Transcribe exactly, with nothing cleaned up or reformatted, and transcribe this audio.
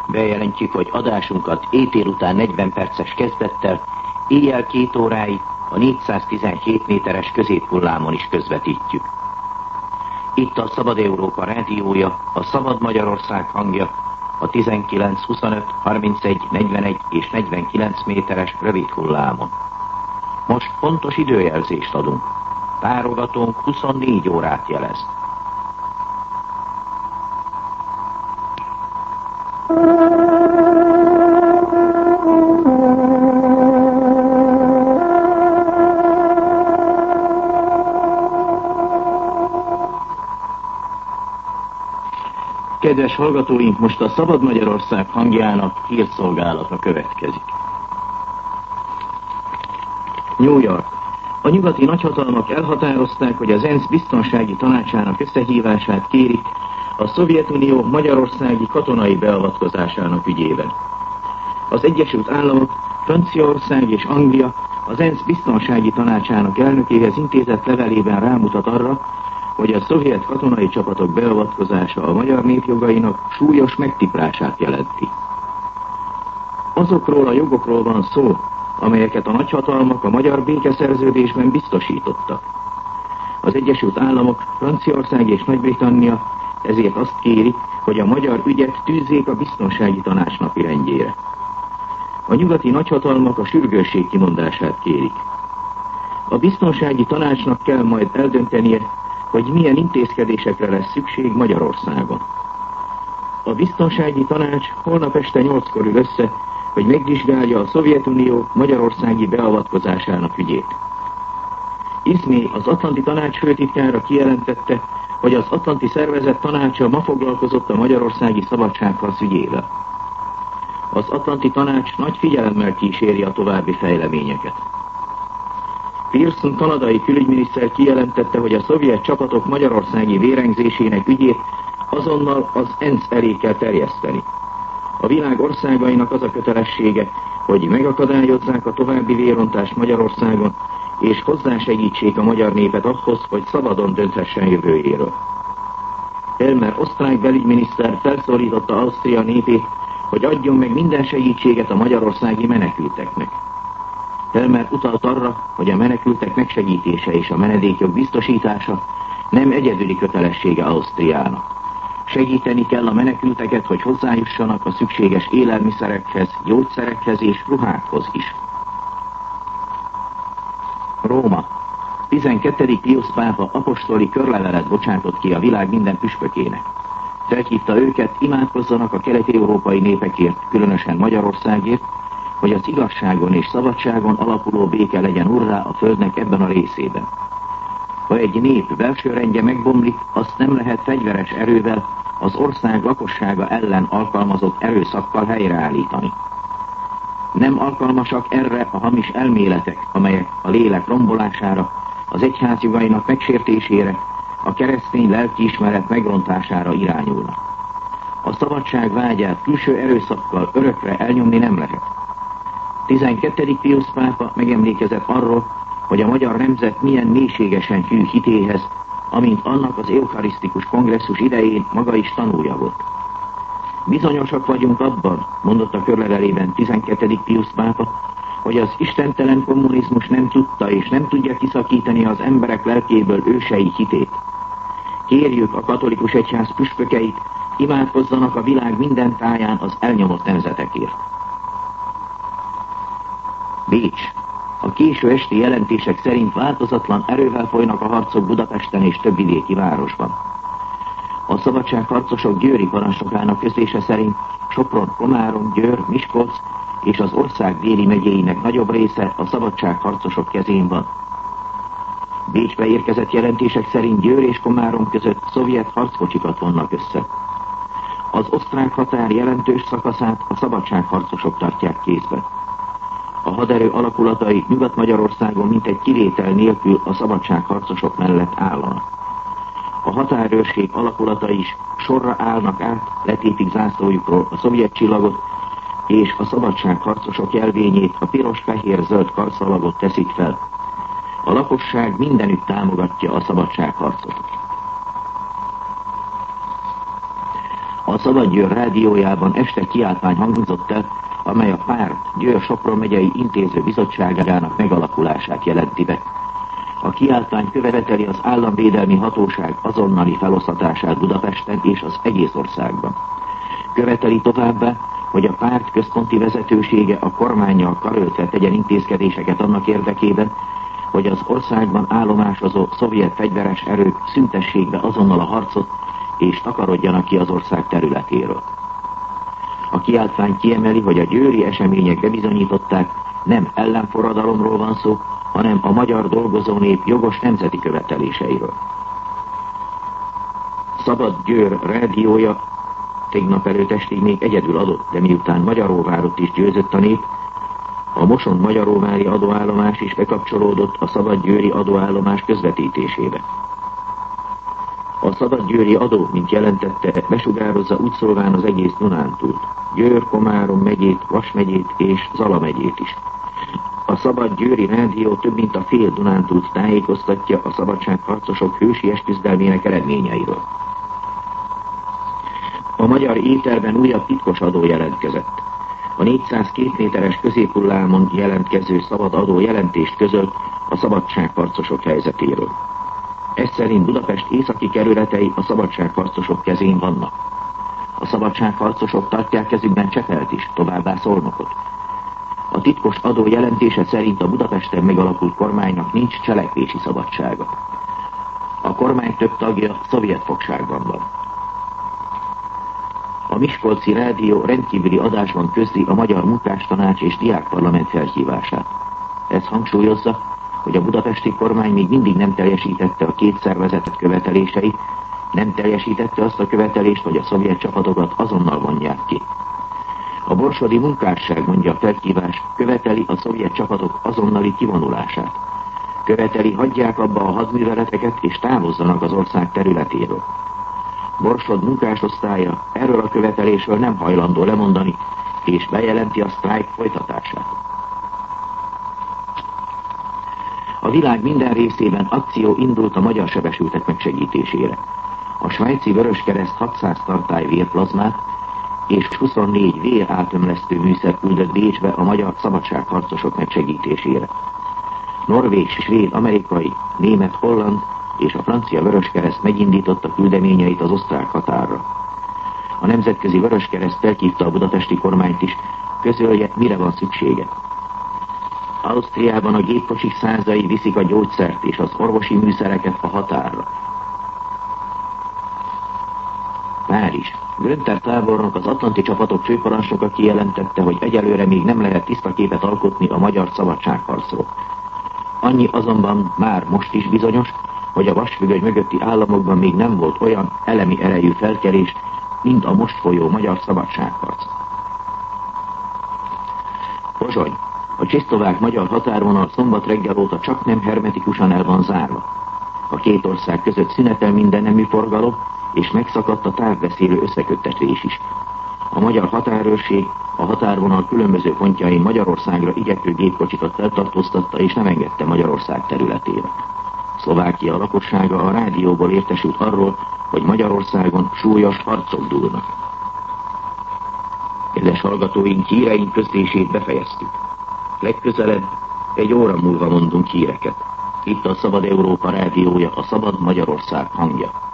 Bejelentjük, hogy adásunkat éjtél után negyven perces kezdettel éjjel két óráig a négyszáztizenhét méteres középhullámon is közvetítjük. Itt a Szabad Európa rádiója, a Szabad Magyarország hangja, a tizenkilenc, huszonöt, harmincegy, negyvenegy és negyvenkilenc méteres rövid hullámon. Most pontos időjelzést adunk. Várogatónk huszonnégy órát jelez. Kedves hallgatóink, most a Szabad Magyarország hangjának hírszolgálata következik. New York. A nyugati nagyhatalmak elhatározták, hogy az ENSZ biztonsági tanácsának összehívását kérik a Szovjetunió magyarországi katonai beavatkozásának ügyében. Az Egyesült Államok, Franciaország és Anglia az ENSZ biztonsági tanácsának elnökéhez intézett levelében rámutat arra, hogy a szovjet katonai csapatok beavatkozása a magyar nép jogainak súlyos megtiprását jelenti. Azokról a jogokról van szó, amelyeket a nagyhatalmak a magyar békeszerződésben biztosítottak. Az Egyesült Államok, Franciaország és Nagy-Britannia ezért azt kéri, hogy a magyar ügyet tűzzék a biztonsági tanács napirendjére. A nyugati nagyhatalmak a sürgősség kimondását kérik. A biztonsági tanácsnak kell majd eldöntenie, hogy milyen intézkedésekre lesz szükség Magyarországon. A biztonsági tanács holnap este nyolckor ül össze, hogy megvizsgálja a Szovjetunió magyarországi beavatkozásának ügyét. Izmé, az Atlanti Tanács főtitkára kijelentette, hogy az Atlanti Szervezet tanácsa ma foglalkozott a magyarországi szabadságharc ügyével. Az Atlanti Tanács nagy figyelemmel kíséri a további fejleményeket. Pearson kanadai külügyminiszter kijelentette, hogy a szovjet csapatok magyarországi vérengzésének ügyét azonnal az ENSZ elé kell terjeszteni. A világ országainak az a kötelessége, hogy megakadályozzák a további vérontást Magyarországon, és hozzásegítsék a magyar népet ahhoz, hogy szabadon dönthessen jövőjéről. Elmer osztrák belügyminiszter felszólította Ausztria népét, hogy adjon meg minden segítséget a magyarországi menekülteknek. Elmer utalt arra, hogy a menekültek megsegítése és a menedékjog biztosítása nem egyedüli kötelessége Ausztriának. Segíteni kell a menekülteket, hogy hozzájussanak a szükséges élelmiszerekhez, gyógyszerekhez és ruhákhoz is. Róma. tizenkettedik Piusz pápa apostoli körlevelet bocsátott ki a világ minden püspökének. Felhívta őket, imádkozzanak a kelet-európai népekért, különösen Magyarországért, hogy az igazságon és szabadságon alapuló béke legyen urrá a földnek ebben a részében. Ha egy nép belső rendje megbomlik, azt nem lehet fegyveres erővel, az ország lakossága ellen alkalmazott erőszakkal helyreállítani. Nem alkalmasak erre a hamis elméletek, amelyek a lélek rombolására, az egyház jogainak megsértésére, a keresztény lelkiismeret megrontására irányulnak. A szabadság vágyát külső erőszakkal örökre elnyomni nem lehet. tizenkettedik Piusz pápa megemlékezett arról, hogy a magyar nemzet milyen mélységesen hű hitéhez, amint annak az eukarisztikus kongresszus idején maga is tanúja volt. Bizonyosak vagyunk abban, mondott a körlevelében tizenkettedik Piusz pápa, hogy az istentelen kommunizmus nem tudta és nem tudja kiszakítani az emberek lelkéből ősei hitét. Kérjük a katolikus egyház püspökeit, imádkozzanak a világ minden táján az elnyomott nemzetekért. Bécs. A késő esti jelentések szerint változatlan erővel folynak a harcok Budapesten és több vidéki városban. A szabadságharcosok győri parancsnokának közlése szerint Sopron, Komárom, Győr, Miskolc és az ország déli megyéinek nagyobb része a szabadságharcosok kezén van. Bécsbe érkezett jelentések szerint Győr és Komárom között szovjet harckocsikat vonnak össze. Az osztrák határ jelentős szakaszát a szabadságharcosok tartják kézben. A haderő alakulatai Nyugat-Magyarországon mintegy kivétel nélkül a szabadságharcosok mellett állanak. A határőrség alakulatai is sorra állnak át, letépik zászlójukról a szovjet csillagot, és a szabadságharcosok jelvényét, a piros-fehér-zöld karszalagot teszik fel. A lakosság mindenütt támogatja a szabadságharcot. A Szabad Győr rádiójában este kiáltvány hangzott el, amely a párt Győr-Sopron megyei intéző bizottságának megalakulását jelenti be. A kiáltvány követeli az államvédelmi hatóság azonnali feloszlatását Budapesten és az egész országban. Követeli továbbá, hogy a párt központi vezetősége a kormánnyal karöltve tegyen intézkedéseket annak érdekében, hogy az országban állomásozó szovjet fegyveres erők szüntessék be azonnal a harcot, és takarodjanak ki az ország területéről. A kiáltvány kiemeli, hogy a győri események bebizonyították, nem ellenforradalomról van szó, hanem a magyar dolgozó nép jogos nemzeti követeléseiről. Szabad Győr rádiója tegnap előtt estig még egyedül adott, de miután Magyaróvárot is győzött a nép, a Mosont-Magyaróvári adóállomás is bekapcsolódott a szabadgyőri adóállomás közvetítésébe. A szabadgyőri adó, mint jelentette, besugározza úgy szólván az egész Dunántúlt, Győr, Komárom megyét, Vas megyét és Zala megyét is. A szabadgyőri rádió több mint a fél Dunántúlt tájékoztatja a szabadságharcosok hősies küzdelmének eredményeiről. A magyar éterben újabb titkos adó jelentkezett. A négyszázkettő méteres középhullámon jelentkező szabad adó jelentést közölt a szabadságharcosok helyzetéről. Ez szerint Budapest északi kerületei a szabadságharcosok kezén vannak. A szabadságharcosok tartják kezükben Csepelt is, továbbá Szolnokot. A titkos adó jelentése szerint a Budapesten megalakult kormánynak nincs cselekvési szabadsága. A kormány több tagja szovjet fogságban van. A Miskolci Rádió rendkívüli adásban közli a Magyar Munkástanács és Diákparlament felhívását. Ez hangsúlyozza, hogy a budapesti kormány még mindig nem teljesítette a két szervezetet követeléseit, nem teljesítette azt a követelést, hogy a szovjet csapatokat azonnal vonják ki. A borsodi munkásság, mondja a felhívás, követeli a szovjet csapatok azonnali kivonulását. Követeli, hagyják abba a hadműveleteket és távozzanak az ország területéről. Borsod munkásosztálya erről a követelésről nem hajlandó lemondani, és bejelenti a sztrájk folytatását. A világ minden részében akció indult a magyar sebesültek megsegítésére. A svájci Vöröskereszt hatszáz tartály vérplazmát és huszonnégy vérátömlesztő műszer küldött Bécsbe a magyar szabadságharcosok megsegítésére. Norvég, svéd, amerikai, német, holland és a francia Vöröskereszt megindította küldeményeit az osztrák határra. A nemzetközi Vöröskereszt felhívta a budapesti kormányt is, közölje, mire van szüksége. Ausztriában a gépkocsik százai viszik a gyógyszert és az orvosi műszereket a határra. Párizs. Günther tábornok, az atlanti csapatok főparancsnoka kijelentette, hogy egyelőre még nem lehet tiszta képet alkotni a magyar szabadságharcról. Annyi azonban már most is bizonyos, hogy a vasfüggöny mögötti államokban még nem volt olyan elemi erejű felkelés, mint a most folyó magyar szabadságharc. Pozsony. A csehszlovák-magyar határvonal szombat reggel óta csak nem hermetikusan el van zárva. A két ország között szünetel minden nemű forgalom, és megszakadt a távbeszélő összeköttetés is. A magyar határőrség a határvonal különböző pontjain Magyarországra igyekvő gépkocsikat feltartóztatta, és nem engedte Magyarország területére. Szlovákia lakossága a rádióból értesült arról, hogy Magyarországon súlyos harcok dúlnak. Kedves hallgatóink, híreink közlését befejeztük. Legközelebb egy óra múlva mondunk híreket. Itt a Szabad Európa rádiója, a Szabad Magyarország hangja.